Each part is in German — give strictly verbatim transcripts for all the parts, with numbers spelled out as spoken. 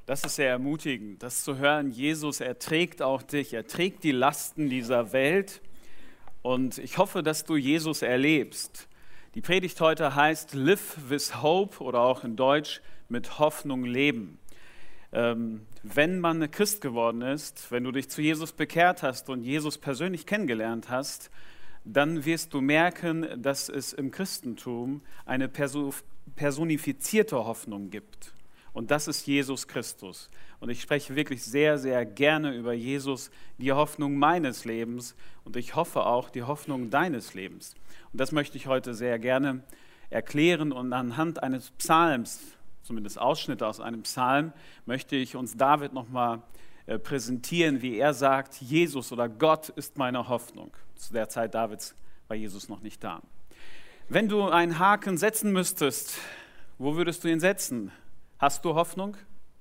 Das ist sehr ermutigend, das zu hören. Jesus, er trägt auch dich, er trägt die Lasten dieser Welt. Und ich hoffe, dass du Jesus erlebst. Die Predigt heute heißt Live with Hope oder auch in Deutsch mit Hoffnung leben. Ähm, wenn man Christ geworden ist, wenn du dich zu Jesus bekehrt hast und Jesus persönlich kennengelernt hast, dann wirst du merken, dass es im Christentum eine personifizierte Hoffnung gibt. Und das ist Jesus Christus. Und ich spreche wirklich sehr, sehr gerne über Jesus, die Hoffnung meines Lebens. Und ich hoffe auch die Hoffnung deines Lebens. Und das möchte ich heute sehr gerne erklären. Und anhand eines Psalms, zumindest Ausschnitte aus einem Psalm, möchte ich uns David nochmal präsentieren, wie er sagt, Jesus oder Gott ist meine Hoffnung. Zu der Zeit Davids war Jesus noch nicht da. Wenn du einen Haken setzen müsstest, wo würdest du ihn setzen? Hast du Hoffnung?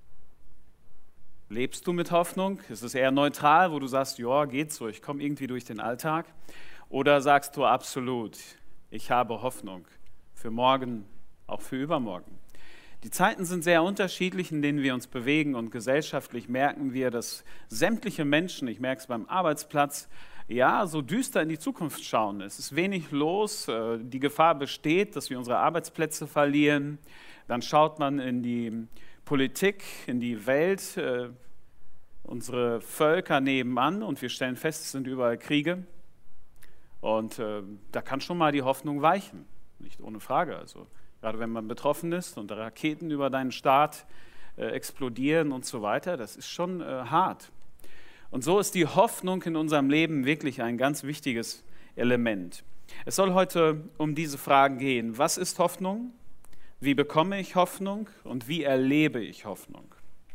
Lebst du mit Hoffnung? Ist es eher neutral, wo du sagst, ja, geht so, ich komme irgendwie durch den Alltag? Oder sagst du absolut, ich habe Hoffnung für morgen, auch für übermorgen? Die Zeiten sind sehr unterschiedlich, in denen wir uns bewegen, und gesellschaftlich merken wir, dass sämtliche Menschen, ich merke es beim Arbeitsplatz, ja, so düster in die Zukunft schauen. Es ist wenig los, die Gefahr besteht, dass wir unsere Arbeitsplätze verlieren. Dann schaut man in die Politik, in die Welt, äh, unsere Völker nebenan, und wir stellen fest, es sind überall Kriege. Und äh, da kann schon mal die Hoffnung weichen, nicht ohne Frage. Also gerade wenn man betroffen ist und Raketen über deinen Staat äh, explodieren und so weiter, das ist schon äh, hart. Und so ist die Hoffnung in unserem Leben wirklich ein ganz wichtiges Element. Es soll heute um diese Fragen gehen. Was ist Hoffnung? Wie bekomme ich Hoffnung und wie erlebe ich Hoffnung?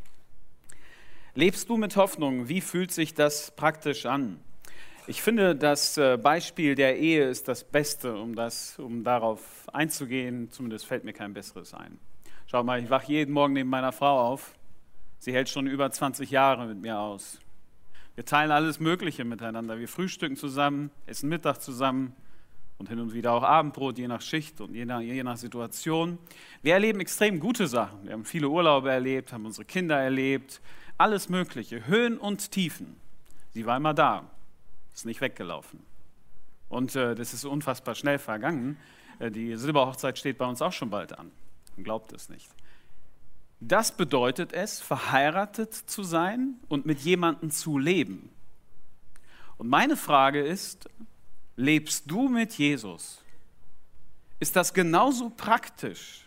Lebst du mit Hoffnung? Wie fühlt sich das praktisch an? Ich finde, das Beispiel der Ehe ist das Beste, um, das, um darauf einzugehen. Zumindest fällt mir kein besseres ein. Schau mal, ich wache jeden Morgen neben meiner Frau auf. Sie hält schon über zwanzig Jahre mit mir aus. Wir teilen alles Mögliche miteinander. Wir frühstücken zusammen, essen Mittag zusammen. Und hin und wieder auch Abendbrot, je nach Schicht und je nach, je nach Situation. Wir erleben extrem gute Sachen. Wir haben viele Urlaube erlebt, haben unsere Kinder erlebt, alles Mögliche, Höhen und Tiefen. Sie war immer da, ist nicht weggelaufen. Und äh, das ist unfassbar schnell vergangen. Äh, die Silberhochzeit steht bei uns auch schon bald an. Man glaubt es nicht. Das bedeutet es, verheiratet zu sein und mit jemandem zu leben. Und meine Frage ist, lebst du mit Jesus? Ist das genauso praktisch?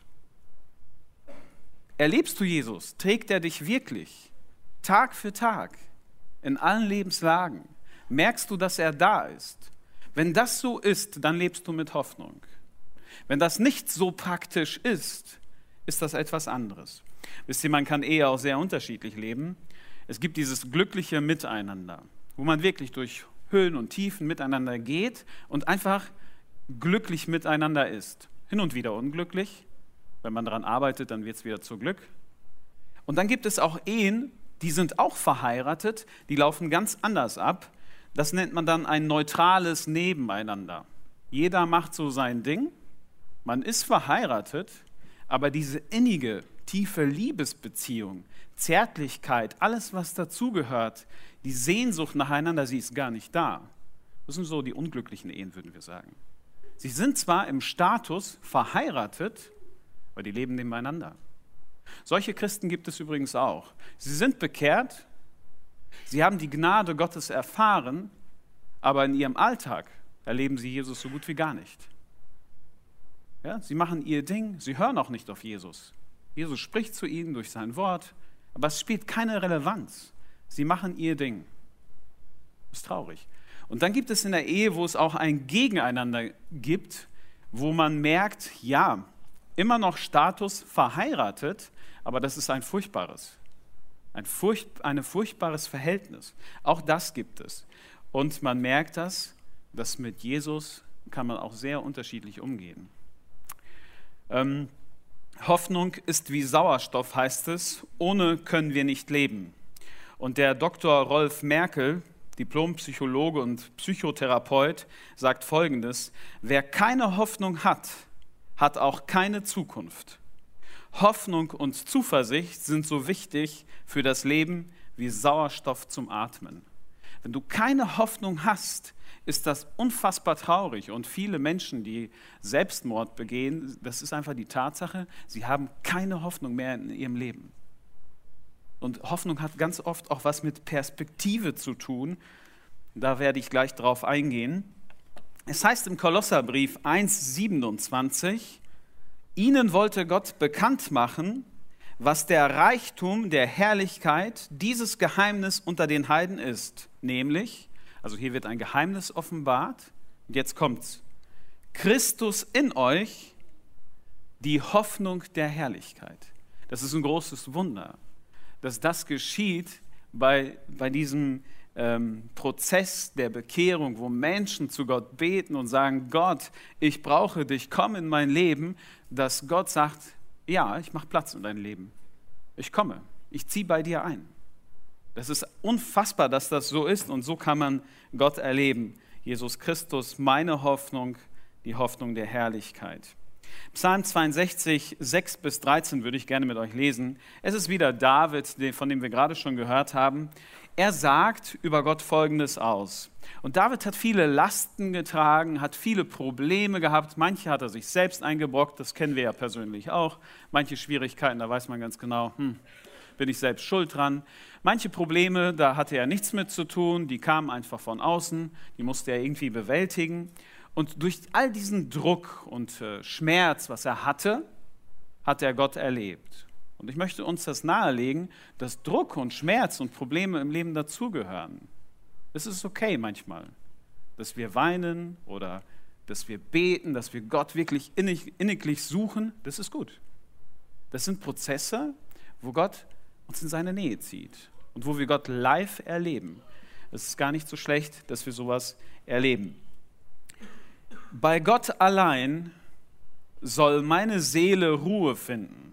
Erlebst du Jesus? Trägt er dich wirklich Tag für Tag in allen Lebenslagen? Merkst du, dass er da ist? Wenn das so ist, dann lebst du mit Hoffnung. Wenn das nicht so praktisch ist, ist das etwas anderes. Wisst ihr, man kann Ehe auch sehr unterschiedlich leben. Es gibt dieses glückliche Miteinander, wo man wirklich durch Höhen und Tiefen miteinander geht und einfach glücklich miteinander ist. Hin und wieder unglücklich. Wenn man daran arbeitet, dann wird es wieder zu Glück. Und dann gibt es auch Ehen, die sind auch verheiratet, die laufen ganz anders ab. Das nennt man dann ein neutrales Nebeneinander. Jeder macht so sein Ding. Man ist verheiratet, aber diese innige, tiefe Liebesbeziehung, Zärtlichkeit, alles, was dazugehört, die Sehnsucht nacheinander, sie ist gar nicht da. Das sind so die unglücklichen Ehen, würden wir sagen. Sie sind zwar im Status verheiratet, aber die leben nebeneinander. Solche Christen gibt es übrigens auch. Sie sind bekehrt, sie haben die Gnade Gottes erfahren, aber in ihrem Alltag erleben sie Jesus so gut wie gar nicht. Ja, sie machen ihr Ding, sie hören auch nicht auf Jesus. Jesus spricht zu ihnen durch sein Wort, aber es spielt keine Relevanz. Sie machen ihr Ding. Das ist traurig. Und dann gibt es in der Ehe, wo es auch ein Gegeneinander gibt, wo man merkt, ja, immer noch Status verheiratet, aber das ist ein furchtbares, ein furcht, ein furchtbares Verhältnis. Auch das gibt es. Und man merkt das, dass mit Jesus kann man auch sehr unterschiedlich umgehen. Ähm, Hoffnung ist wie Sauerstoff, heißt es. Ohne können wir nicht leben. Und der Doktor Rolf Merkel, Diplompsychologe und Psychotherapeut, sagt Folgendes: Wer keine Hoffnung hat, hat auch keine Zukunft. Hoffnung und Zuversicht sind so wichtig für das Leben wie Sauerstoff zum Atmen. Wenn du keine Hoffnung hast, ist das unfassbar traurig. Und viele Menschen, die Selbstmord begehen, das ist einfach die Tatsache, sie haben keine Hoffnung mehr in ihrem Leben. Und Hoffnung hat ganz oft auch was mit Perspektive zu tun. Da werde ich gleich drauf eingehen. Es heißt im Kolosserbrief eins siebenundzwanzig, ihnen wollte Gott bekannt machen, was der Reichtum der Herrlichkeit dieses Geheimnis unter den Heiden ist. Nämlich, also hier wird ein Geheimnis offenbart, und jetzt kommt's. Christus in euch, die Hoffnung der Herrlichkeit. Das ist ein großes Wunder, dass das geschieht bei, bei diesem ähm, Prozess der Bekehrung, wo Menschen zu Gott beten und sagen, Gott, ich brauche dich, komm in mein Leben, dass Gott sagt, ja, ich mache Platz in dein Leben. Ich komme, ich ziehe bei dir ein. Das ist unfassbar, dass das so ist und so kann man Gott erleben. Jesus Christus, meine Hoffnung, die Hoffnung der Herrlichkeit. Psalm zweiundsechzig, sechs bis dreizehn würde ich gerne mit euch lesen. Es ist wieder David, von dem wir gerade schon gehört haben. Er sagt über Gott Folgendes aus. Und David hat viele Lasten getragen, hat viele Probleme gehabt. Manche hat er sich selbst eingebrockt, das kennen wir ja persönlich auch. Manche Schwierigkeiten, da weiß man ganz genau, hm, bin ich selbst schuld dran. Manche Probleme, da hatte er nichts mit zu tun, die kamen einfach von außen, die musste er irgendwie bewältigen. Und durch all diesen Druck und äh, Schmerz, was er hatte, hat er Gott erlebt. Und ich möchte uns das nahelegen, dass Druck und Schmerz und Probleme im Leben dazugehören. Es ist okay manchmal, dass wir weinen oder dass wir beten, dass wir Gott wirklich innig, inniglich suchen. Das ist gut. Das sind Prozesse, wo Gott uns in seine Nähe zieht und wo wir Gott live erleben. Es ist gar nicht so schlecht, dass wir sowas erleben. Bei Gott allein soll meine Seele Ruhe finden.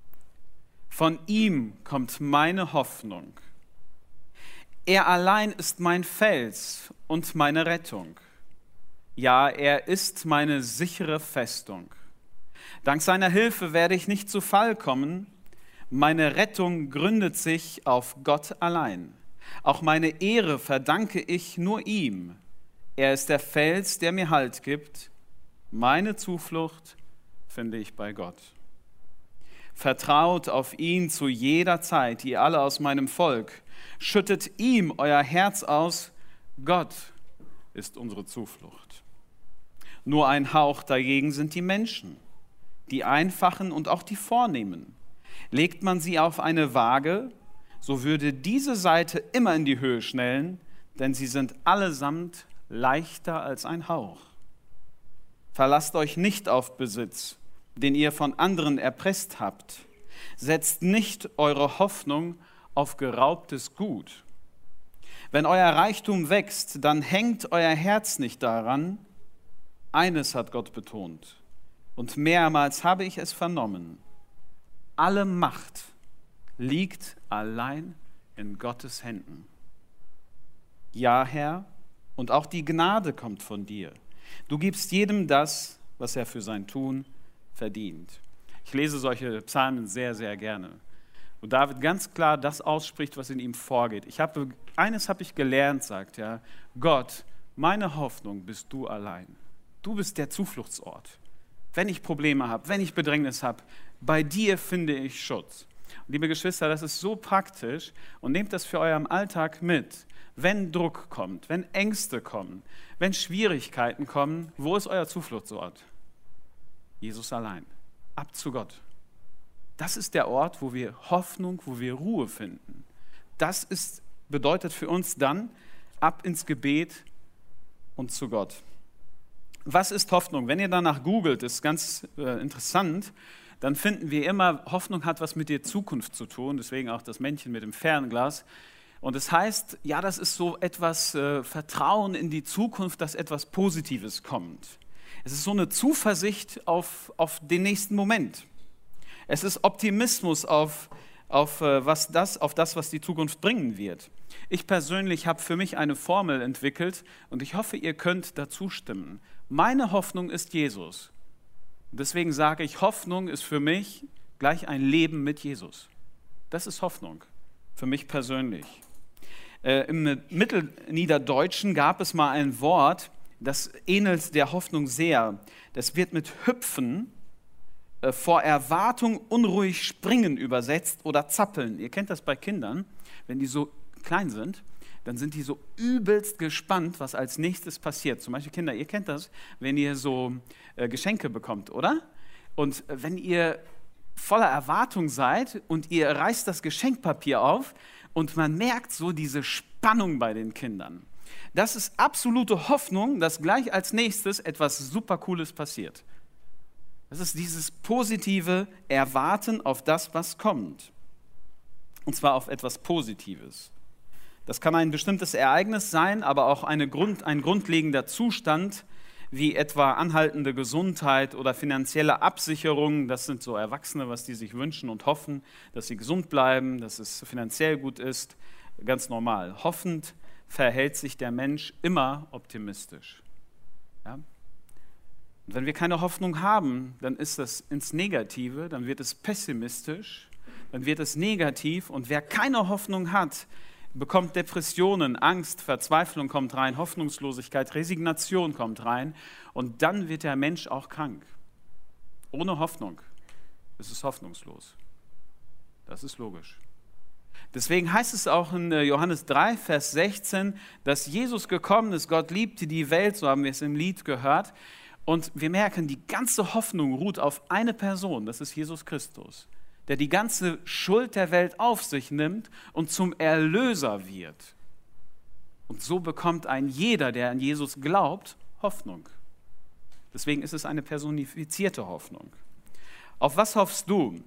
Von ihm kommt meine Hoffnung. Er allein ist mein Fels und meine Rettung. Ja, er ist meine sichere Festung. Dank seiner Hilfe werde ich nicht zu Fall kommen. Meine Rettung gründet sich auf Gott allein. Auch meine Ehre verdanke ich nur ihm. Er ist der Fels, der mir Halt gibt. Meine Zuflucht finde ich bei Gott. Vertraut auf ihn zu jeder Zeit, ihr alle aus meinem Volk. Schüttet ihm euer Herz aus. Gott ist unsere Zuflucht. Nur ein Hauch dagegen sind die Menschen, die Einfachen und auch die Vornehmen. Legt man sie auf eine Waage, so würde diese Seite immer in die Höhe schnellen, denn sie sind allesamt leichter als ein Hauch. Verlasst euch nicht auf Besitz, den ihr von anderen erpresst habt. Setzt nicht eure Hoffnung auf geraubtes Gut. Wenn euer Reichtum wächst, dann hängt euer Herz nicht daran. Eines hat Gott betont, und mehrmals habe ich es vernommen. Alle Macht liegt allein in Gottes Händen. Ja, Herr, und auch die Gnade kommt von dir. Du gibst jedem das, was er für sein Tun verdient. Ich lese solche Psalmen sehr, sehr gerne. Wo David ganz klar das ausspricht, was in ihm vorgeht. Ich habe, eines habe ich gelernt, sagt er, Gott, meine Hoffnung bist du allein. Du bist der Zufluchtsort. Wenn ich Probleme habe, wenn ich Bedrängnis habe, bei dir finde ich Schutz. Und liebe Geschwister, das ist so praktisch und nehmt das für euren Alltag mit. Wenn Druck kommt, wenn Ängste kommen, wenn Schwierigkeiten kommen, wo ist euer Zufluchtsort? Jesus allein. Ab zu Gott. Das ist der Ort, wo wir Hoffnung, wo wir Ruhe finden. Das ist, bedeutet für uns dann ab ins Gebet und zu Gott. Was ist Hoffnung? Wenn ihr danach googelt, ist ganz äh, interessant, dann finden wir immer, Hoffnung hat was mit der Zukunft zu tun, deswegen auch das Männchen mit dem Fernglas. Und es heißt, ja, das ist so etwas äh, Vertrauen in die Zukunft, dass etwas Positives kommt. Es ist so eine Zuversicht auf, auf den nächsten Moment. Es ist Optimismus auf, auf, äh, was das, auf das, was die Zukunft bringen wird. Ich persönlich habe für mich eine Formel entwickelt und ich hoffe, ihr könnt dazu stimmen. Meine Hoffnung ist Jesus. Deswegen sage ich, Hoffnung ist für mich gleich ein Leben mit Jesus. Das ist Hoffnung, für mich persönlich. Äh, Im Mittelniederdeutschen gab es mal ein Wort, das ähnelt der Hoffnung sehr. Das wird mit Hüpfen, äh, vor Erwartung unruhig springen übersetzt oder zappeln. Ihr kennt das bei Kindern, wenn die so klein sind, dann sind die so übelst gespannt, was als nächstes passiert. Zum Beispiel Kinder, ihr kennt das, wenn ihr so äh, Geschenke bekommt, oder? Und wenn ihr voller Erwartung seid und ihr reißt das Geschenkpapier auf und man merkt so diese Spannung bei den Kindern. Das ist absolute Hoffnung, dass gleich als nächstes etwas super Cooles passiert. Das ist dieses positive Erwarten auf das, was kommt. Und zwar auf etwas Positives. Das kann ein bestimmtes Ereignis sein, aber auch eine Grund, ein grundlegender Zustand, wie etwa anhaltende Gesundheit oder finanzielle Absicherung. Das sind so Erwachsene, was die sich wünschen und hoffen, dass sie gesund bleiben, dass es finanziell gut ist. Ganz normal. Hoffend verhält sich der Mensch immer optimistisch. Ja? Und wenn wir keine Hoffnung haben, dann ist das ins Negative, dann wird es pessimistisch, dann wird es negativ. Und wer keine Hoffnung hat, bekommt Depressionen, Angst, Verzweiflung kommt rein, Hoffnungslosigkeit, Resignation kommt rein und dann wird der Mensch auch krank. Ohne Hoffnung ist es hoffnungslos. Das ist logisch. Deswegen heißt es auch in Johannes drei, Vers sechzehn, dass Jesus gekommen ist, Gott liebte die Welt, so haben wir es im Lied gehört. Und wir merken, die ganze Hoffnung ruht auf eine Person, das ist Jesus Christus, der die ganze Schuld der Welt auf sich nimmt und zum Erlöser wird. Und so bekommt ein jeder, der an Jesus glaubt, Hoffnung. Deswegen ist es eine personifizierte Hoffnung. Auf was hoffst du?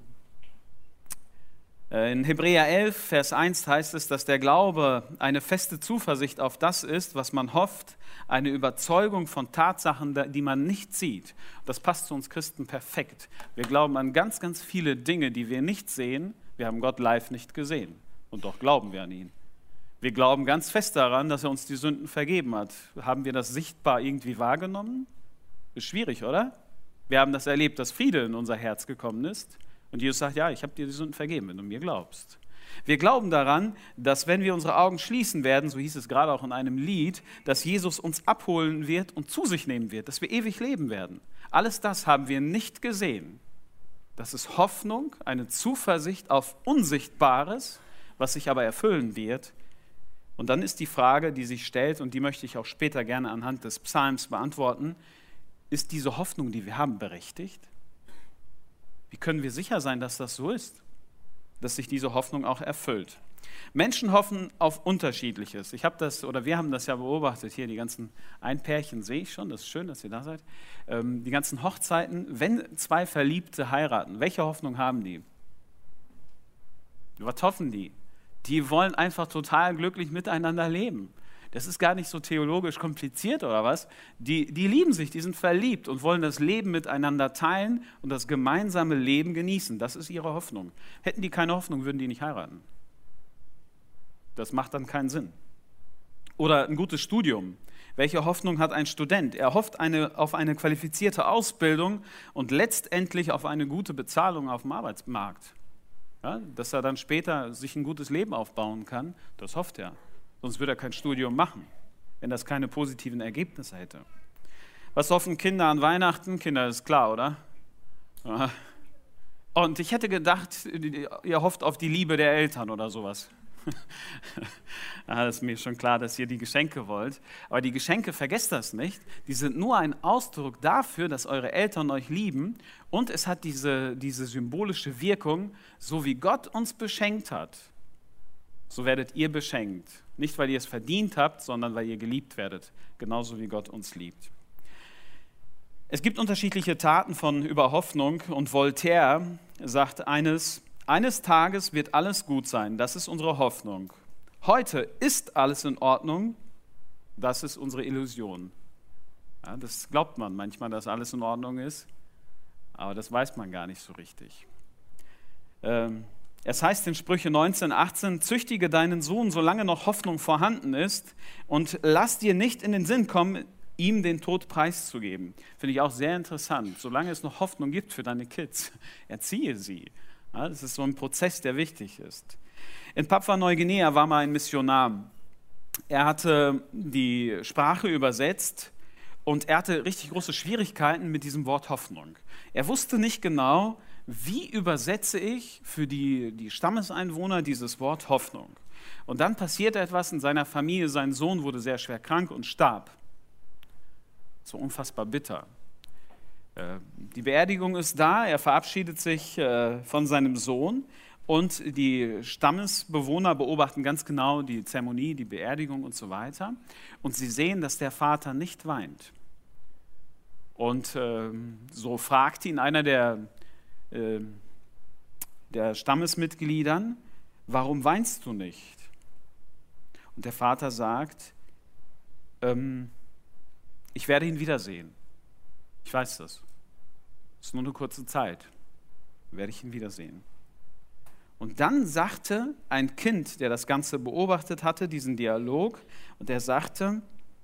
In Hebräer elf, Vers eins heißt es, dass der Glaube eine feste Zuversicht auf das ist, was man hofft, eine Überzeugung von Tatsachen, die man nicht sieht. Das passt zu uns Christen perfekt. Wir glauben an ganz, ganz viele Dinge, die wir nicht sehen. Wir haben Gott live nicht gesehen und doch glauben wir an ihn. Wir glauben ganz fest daran, dass er uns die Sünden vergeben hat. Haben wir das sichtbar irgendwie wahrgenommen? Ist schwierig, oder? Wir haben das erlebt, dass Friede in unser Herz gekommen ist. Und Jesus sagt, ja, ich habe dir die Sünden vergeben, wenn du mir glaubst. Wir glauben daran, dass wenn wir unsere Augen schließen werden, so hieß es gerade auch in einem Lied, dass Jesus uns abholen wird und zu sich nehmen wird, dass wir ewig leben werden. Alles das haben wir nicht gesehen. Das ist Hoffnung, eine Zuversicht auf Unsichtbares, was sich aber erfüllen wird. Und dann ist die Frage, die sich stellt, und die möchte ich auch später gerne anhand des Psalms beantworten, ist diese Hoffnung, die wir haben, berechtigt? Wie können wir sicher sein, dass das so ist, dass sich diese Hoffnung auch erfüllt? Menschen hoffen auf Unterschiedliches. Ich habe das, oder wir haben das ja beobachtet, hier die ganzen Einpärchen sehe ich schon, das ist schön, dass ihr da seid. Ähm, die ganzen Hochzeiten, wenn zwei Verliebte heiraten, welche Hoffnung haben die? Was hoffen die? Die wollen einfach total glücklich miteinander leben. Das ist gar nicht so theologisch kompliziert oder was. Die, die lieben sich, die sind verliebt und wollen das Leben miteinander teilen und das gemeinsame Leben genießen. Das ist ihre Hoffnung. Hätten die keine Hoffnung, würden die nicht heiraten. Das macht dann keinen Sinn. Oder ein gutes Studium. Welche Hoffnung hat ein Student? Er hofft eine, auf eine qualifizierte Ausbildung und letztendlich auf eine gute Bezahlung auf dem Arbeitsmarkt. Ja, dass er dann später sich ein gutes Leben aufbauen kann, das hofft er. Sonst würde er kein Studium machen, wenn das keine positiven Ergebnisse hätte. Was hoffen Kinder an Weihnachten? Kinder, ist klar, oder? Ja. Und ich hätte gedacht, ihr hofft auf die Liebe der Eltern oder sowas. Ja, das ist mir schon klar, dass ihr die Geschenke wollt. Aber die Geschenke, vergesst das nicht, die sind nur ein Ausdruck dafür, dass eure Eltern euch lieben. Und es hat diese, diese symbolische Wirkung, so wie Gott uns beschenkt hat, so werdet ihr beschenkt. Nicht, weil ihr es verdient habt, sondern weil ihr geliebt werdet, genauso wie Gott uns liebt. Es gibt unterschiedliche Taten von über Hoffnung und Voltaire sagt eines, eines Tages wird alles gut sein, das ist unsere Hoffnung. Heute ist alles in Ordnung, das ist unsere Illusion. Ja, das glaubt man manchmal, dass alles in Ordnung ist, aber das weiß man gar nicht so richtig. Ähm, Es heißt in Sprüche neunzehn, achtzehn, züchtige deinen Sohn, solange noch Hoffnung vorhanden ist und lass dir nicht in den Sinn kommen, ihm den Tod preiszugeben. Finde ich auch sehr interessant. Solange es noch Hoffnung gibt für deine Kids, erziehe sie. Ja, das ist so ein Prozess, der wichtig ist. In Papua-Neuguinea war mal ein Missionar. Er hatte die Sprache übersetzt und er hatte richtig große Schwierigkeiten mit diesem Wort Hoffnung. Er wusste nicht genau, wie übersetze ich für die, die Stammeseinwohner dieses Wort Hoffnung. Und dann passierte etwas in seiner Familie. Sein Sohn wurde sehr schwer krank und starb. So unfassbar bitter. Die Beerdigung ist da, er verabschiedet sich von seinem Sohn und die Stammesbewohner beobachten ganz genau die Zeremonie, die Beerdigung und so weiter. Und sie sehen, dass der Vater nicht weint. Und so fragt ihn einer der, der Stammesmitgliedern, warum weinst du nicht? Und der Vater sagt, ähm, ich werde ihn wiedersehen. Ich weiß das. Es ist nur eine kurze Zeit. Werde ich ihn wiedersehen. Und dann sagte ein Kind, der das Ganze beobachtet hatte, diesen Dialog, und er sagte,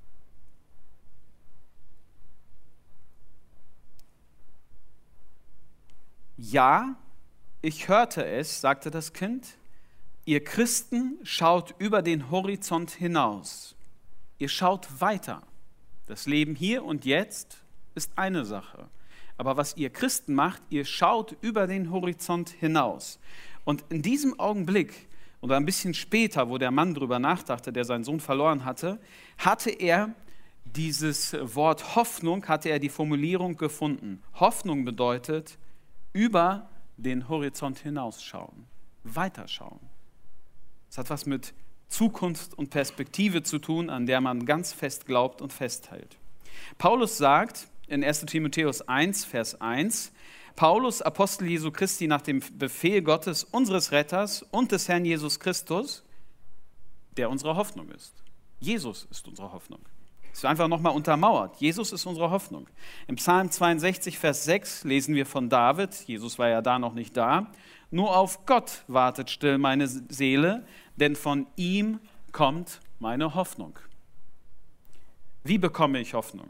ja, ich hörte es, sagte das Kind, ihr Christen schaut über den Horizont hinaus. Ihr schaut weiter. Das Leben hier und jetzt ist eine Sache. Aber was ihr Christen macht, ihr schaut über den Horizont hinaus. Und in diesem Augenblick oder ein bisschen später, wo der Mann drüber nachdachte, der seinen Sohn verloren hatte, hatte er dieses Wort Hoffnung, hatte er die Formulierung gefunden. Hoffnung bedeutet über den Horizont hinausschauen, weiterschauen. Das hat was mit Zukunft und Perspektive zu tun, an der man ganz fest glaubt und festhält. Paulus sagt in erster Timotheus eins, Vers eins, Paulus, Apostel Jesu Christi, nach dem Befehl Gottes, unseres Retters und des Herrn Jesus Christus, der unsere Hoffnung ist. Jesus ist unsere Hoffnung. Das ist einfach nochmal untermauert. Jesus ist unsere Hoffnung. Im Psalm zweiundsechzig, Vers sechs lesen wir von David, Jesus war ja da noch nicht da, nur auf Gott wartet still meine Seele, denn von ihm kommt meine Hoffnung. Wie bekomme ich Hoffnung?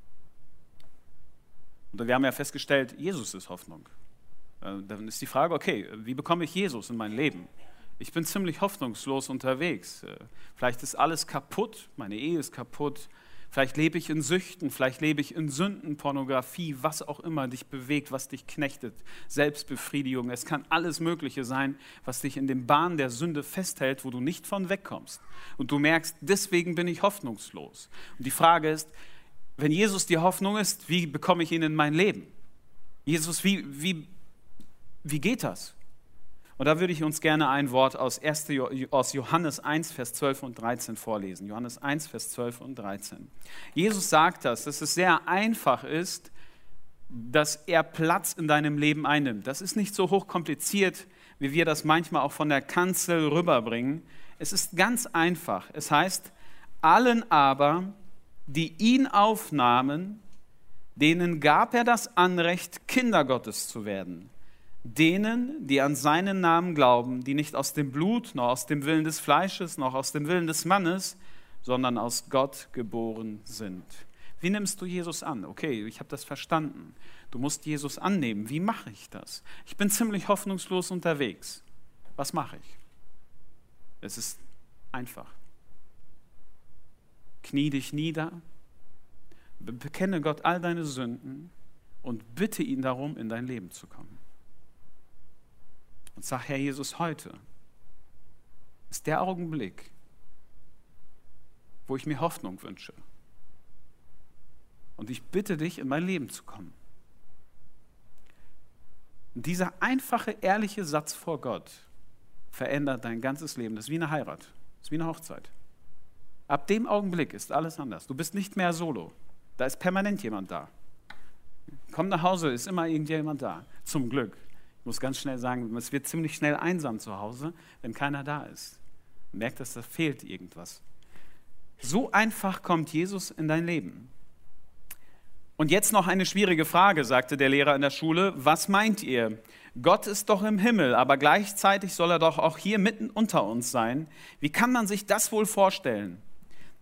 Und wir haben ja festgestellt, Jesus ist Hoffnung. Dann ist die Frage, okay, wie bekomme ich Jesus in mein Leben? Ich bin ziemlich hoffnungslos unterwegs. Vielleicht ist alles kaputt, meine Ehe ist kaputt. Vielleicht lebe ich in Süchten, vielleicht lebe ich in Sünden, Pornografie, was auch immer dich bewegt, was dich knechtet, Selbstbefriedigung. Es kann alles Mögliche sein, was dich in den Bahnen der Sünde festhält, wo du nicht von wegkommst. Und du merkst, deswegen bin ich hoffnungslos. Und die Frage ist, wenn Jesus die Hoffnung ist, wie bekomme ich ihn in mein Leben? Jesus, wie, wie, wie geht das? Und da würde ich uns gerne ein Wort aus, aus Johannes eins, Vers zwölf und dreizehn vorlesen. Johannes eins, Vers zwölf und dreizehn. Jesus sagt das, dass es sehr einfach ist, dass er Platz in deinem Leben einnimmt. Das ist nicht so hochkompliziert, wie wir das manchmal auch von der Kanzel rüberbringen. Es ist ganz einfach. Es heißt, allen aber, die ihn aufnahmen, denen gab er das Anrecht, Kinder Gottes zu werden. Denen, die an seinen Namen glauben, die nicht aus dem Blut, noch aus dem Willen des Fleisches, noch aus dem Willen des Mannes, sondern aus Gott geboren sind. Wie nimmst du Jesus an? Okay, ich habe das verstanden. Du musst Jesus annehmen. Wie mache ich das? Ich bin ziemlich hoffnungslos unterwegs. Was mache ich? Es ist einfach. Knie dich nieder, bekenne Gott all deine Sünden und bitte ihn darum, in dein Leben zu kommen. Und sag, Herr Jesus, heute ist der Augenblick, wo ich mir Hoffnung wünsche. Und ich bitte dich, in mein Leben zu kommen. Und dieser einfache, ehrliche Satz vor Gott verändert dein ganzes Leben. Das ist wie eine Heirat, das ist wie eine Hochzeit. Ab dem Augenblick ist alles anders. Du bist nicht mehr solo. Da ist permanent jemand da. Komm nach Hause, ist immer irgendjemand da. Zum Glück. Ich muss ganz schnell sagen, es wird ziemlich schnell einsam zu Hause, wenn keiner da ist. Man merkt, dass da fehlt irgendwas. So einfach kommt Jesus in dein Leben. Und jetzt noch eine schwierige Frage, sagte der Lehrer in der Schule. Was meint ihr? Gott ist doch im Himmel, aber gleichzeitig soll er doch auch hier mitten unter uns sein. Wie kann man sich das wohl vorstellen?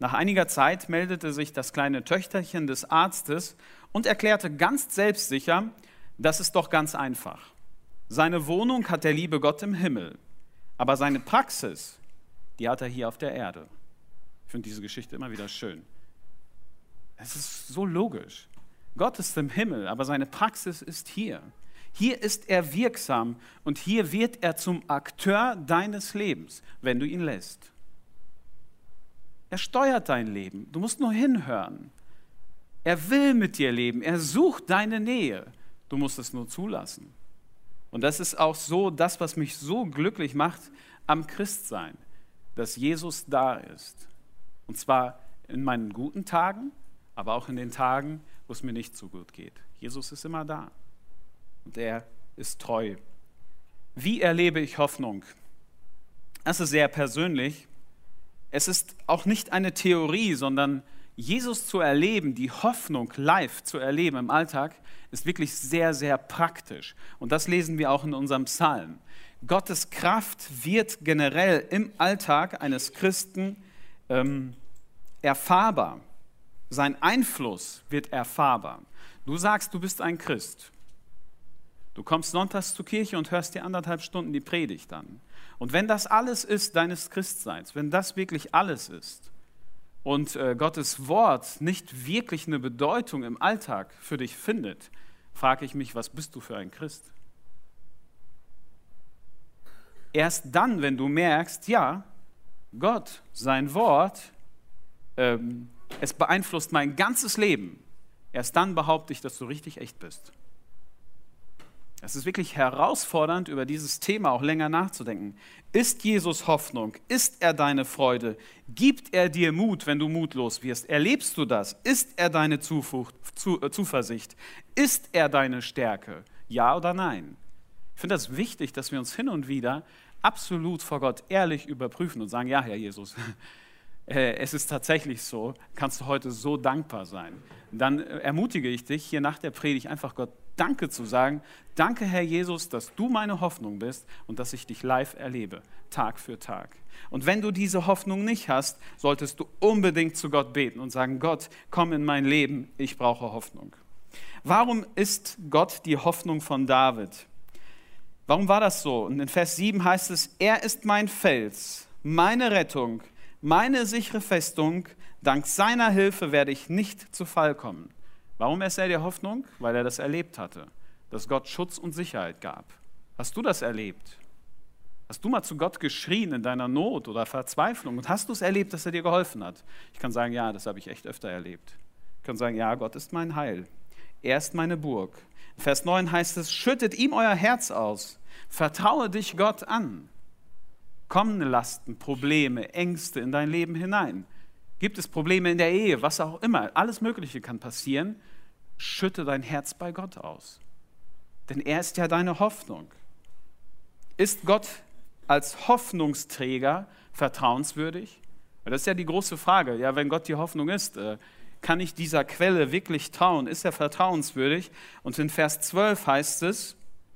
Nach einiger Zeit meldete sich das kleine Töchterchen des Arztes und erklärte ganz selbstsicher, das ist doch ganz einfach. Seine Wohnung hat der liebe Gott im Himmel, aber seine Praxis, die hat er hier auf der Erde. Ich finde diese Geschichte immer wieder schön. Es ist so logisch. Gott ist im Himmel, aber seine Praxis ist hier. Hier ist er wirksam und hier wird er zum Akteur deines Lebens, wenn du ihn lässt. Er steuert dein Leben. Du musst nur hinhören. Er will mit dir leben. Er sucht deine Nähe. Du musst es nur zulassen. Und das ist auch so das, was mich so glücklich macht am Christsein, dass Jesus da ist. Und zwar in meinen guten Tagen, aber auch in den Tagen, wo es mir nicht so gut geht. Jesus ist immer da. Und er ist treu. Wie erlebe ich Hoffnung? Das ist sehr persönlich. Es ist auch nicht eine Theorie, sondern Jesus zu erleben, die Hoffnung live zu erleben im Alltag, ist wirklich sehr, sehr praktisch. Und das lesen wir auch in unserem Psalm. Gottes Kraft wird generell im Alltag eines Christen ähm, erfahrbar. Sein Einfluss wird erfahrbar. Du sagst, du bist ein Christ. Du kommst sonntags zur Kirche und hörst dir anderthalb Stunden die Predigt an. Und wenn das alles ist deines Christseins, wenn das wirklich alles ist und äh, Gottes Wort nicht wirklich eine Bedeutung im Alltag für dich findet, frage ich mich, was bist du für ein Christ? Erst dann, wenn du merkst, ja, Gott, sein Wort, ähm, es beeinflusst mein ganzes Leben, erst dann behaupte ich, dass du richtig echt bist. Es ist wirklich herausfordernd, über dieses Thema auch länger nachzudenken. Ist Jesus Hoffnung? Ist er deine Freude? Gibt er dir Mut, wenn du mutlos wirst? Erlebst du das? Ist er deine Zuflucht, zu, äh, Zuversicht? Ist er deine Stärke? Ja oder nein? Ich finde das wichtig, dass wir uns hin und wieder absolut vor Gott ehrlich überprüfen und sagen, ja, Herr Jesus, es ist tatsächlich so, kannst du heute so dankbar sein. Dann ermutige ich dich, hier nach der Predigt einfach Gott Danke zu sagen. Danke, Herr Jesus, dass du meine Hoffnung bist und dass ich dich live erlebe, Tag für Tag. Und wenn du diese Hoffnung nicht hast, solltest du unbedingt zu Gott beten und sagen, Gott, komm in mein Leben, ich brauche Hoffnung. Warum ist Gott die Hoffnung von David? Warum war das so? Und in Vers sieben heißt es, er ist mein Fels, meine Rettung, meine sichere Festung, dank seiner Hilfe werde ich nicht zu Fall kommen. Warum ist er die Hoffnung? Weil er das erlebt hatte, dass Gott Schutz und Sicherheit gab. Hast du das erlebt? Hast du mal zu Gott geschrien in deiner Not oder Verzweiflung und hast du es erlebt, dass er dir geholfen hat? Ich kann sagen, ja, das habe ich echt öfter erlebt. Ich kann sagen, ja, Gott ist mein Heil. Er ist meine Burg. In Vers neun heißt es, schüttet ihm euer Herz aus, vertraue dich Gott an. Kommen Lasten, Probleme, Ängste in dein Leben hinein? Gibt es Probleme in der Ehe, was auch immer, alles Mögliche kann passieren. Schütte dein Herz bei Gott aus. Denn er ist ja deine Hoffnung. Ist Gott als Hoffnungsträger vertrauenswürdig? Das ist ja die große Frage. Ja, wenn Gott die Hoffnung ist, kann ich dieser Quelle wirklich trauen? Ist er vertrauenswürdig? Und in Vers zwölf heißt es,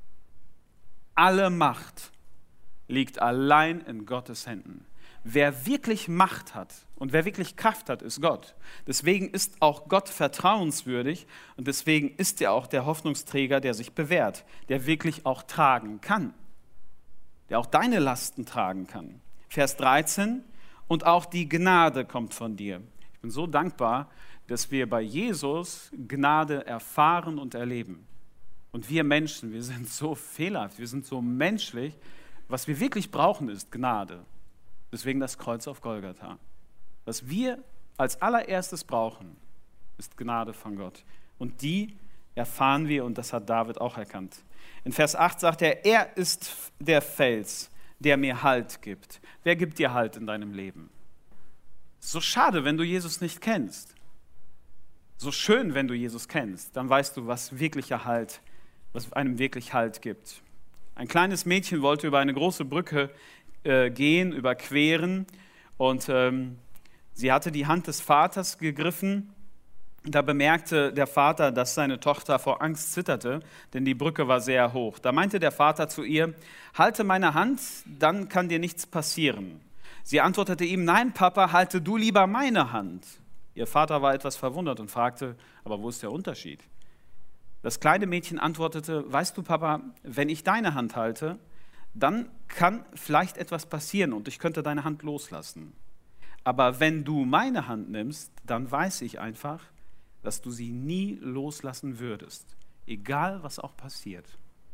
alle Macht liegt allein in Gottes Händen. Wer wirklich Macht hat und wer wirklich Kraft hat, ist Gott. Deswegen ist auch Gott vertrauenswürdig und deswegen ist er auch der Hoffnungsträger, der sich bewährt, der wirklich auch tragen kann, der auch deine Lasten tragen kann. Vers dreizehn, und auch die Gnade kommt von dir. Ich bin so dankbar, dass wir bei Jesus Gnade erfahren und erleben. Und wir Menschen, wir sind so fehlerhaft, wir sind so menschlich. Was wir wirklich brauchen, ist Gnade. Deswegen das Kreuz auf Golgatha. Was wir als allererstes brauchen, ist Gnade von Gott. Und die erfahren wir, und das hat David auch erkannt. In Vers acht sagt er, er ist der Fels, der mir Halt gibt. Wer gibt dir Halt in deinem Leben? So schade, wenn du Jesus nicht kennst. So schön, wenn du Jesus kennst. Dann weißt du, was wirklicher Halt, was einem wirklich Halt gibt. Ein kleines Mädchen wollte über eine große Brücke äh, gehen, überqueren und ähm, sie hatte die Hand des Vaters gegriffen. Da bemerkte der Vater, dass seine Tochter vor Angst zitterte, denn die Brücke war sehr hoch. Da meinte der Vater zu ihr, halte meine Hand, dann kann dir nichts passieren. Sie antwortete ihm, nein, Papa, halte du lieber meine Hand. Ihr Vater war etwas verwundert und fragte, aber wo ist der Unterschied? Das kleine Mädchen antwortete, weißt du, Papa, wenn ich deine Hand halte, dann kann vielleicht etwas passieren und ich könnte deine Hand loslassen. Aber wenn du meine Hand nimmst, dann weiß ich einfach, dass du sie nie loslassen würdest, egal was auch passiert.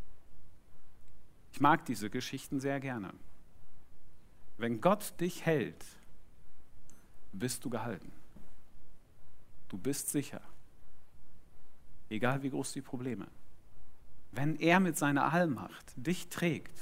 Ich mag diese Geschichten sehr gerne. Wenn Gott dich hält, bist du gehalten. Du bist sicher. Egal wie groß die Probleme. Wenn er mit seiner Allmacht dich trägt,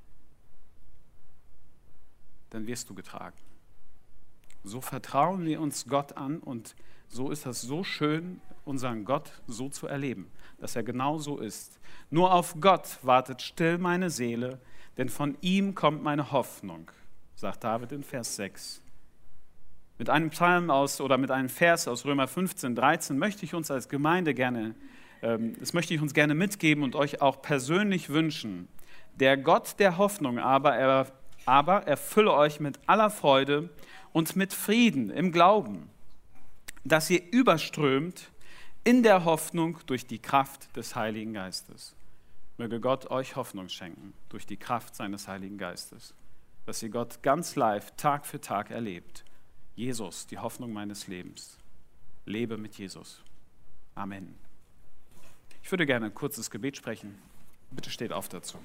dann wirst du getragen. So vertrauen wir uns Gott an und so ist es so schön, unseren Gott so zu erleben, dass er genau so ist. Nur auf Gott wartet still meine Seele, denn von ihm kommt meine Hoffnung, sagt David in Vers sechs. Mit einem Psalm aus oder mit einem Vers aus Römer fünfzehn, dreizehn möchte ich uns als Gemeinde gerne, ähm, das möchte ich uns gerne mitgeben und euch auch persönlich wünschen. Der Gott der Hoffnung aber, er, aber erfülle euch mit aller Freude und mit Frieden im Glauben, dass ihr überströmt in der Hoffnung durch die Kraft des Heiligen Geistes. Möge Gott euch Hoffnung schenken durch die Kraft seines Heiligen Geistes, dass ihr Gott ganz live Tag für Tag erlebt. Jesus, die Hoffnung meines Lebens. Lebe mit Jesus. Amen. Ich würde gerne ein kurzes Gebet sprechen. Bitte steht auf dazu.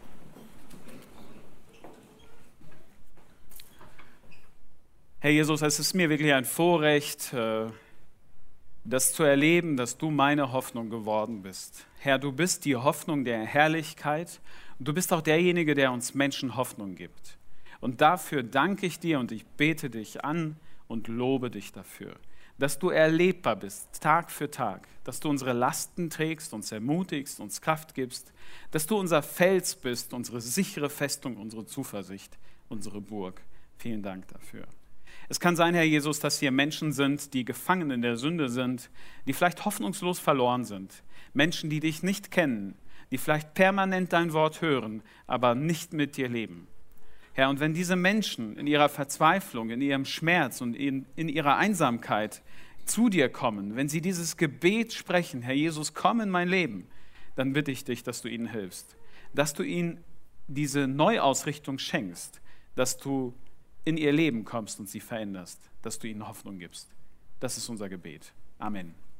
Herr Jesus, es ist mir wirklich ein Vorrecht, das zu erleben, dass du meine Hoffnung geworden bist. Herr, du bist die Hoffnung der Herrlichkeit und du bist auch derjenige, der uns Menschen Hoffnung gibt. Und dafür danke ich dir und ich bete dich an und lobe dich dafür, dass du erlebbar bist, Tag für Tag, dass du unsere Lasten trägst, uns ermutigst, uns Kraft gibst, dass du unser Fels bist, unsere sichere Festung, unsere Zuversicht, unsere Burg. Vielen Dank dafür. Es kann sein, Herr Jesus, dass hier Menschen sind, die gefangen in der Sünde sind, die vielleicht hoffnungslos verloren sind. Menschen, die dich nicht kennen, die vielleicht permanent dein Wort hören, aber nicht mit dir leben. Herr, und wenn diese Menschen in ihrer Verzweiflung, in ihrem Schmerz und in, in ihrer Einsamkeit zu dir kommen, wenn sie dieses Gebet sprechen, Herr Jesus, komm in mein Leben, dann bitte ich dich, dass du ihnen hilfst, dass du ihnen diese Neuausrichtung schenkst, dass du in ihr Leben kommst und sie veränderst, dass du ihnen Hoffnung gibst. Das ist unser Gebet. Amen.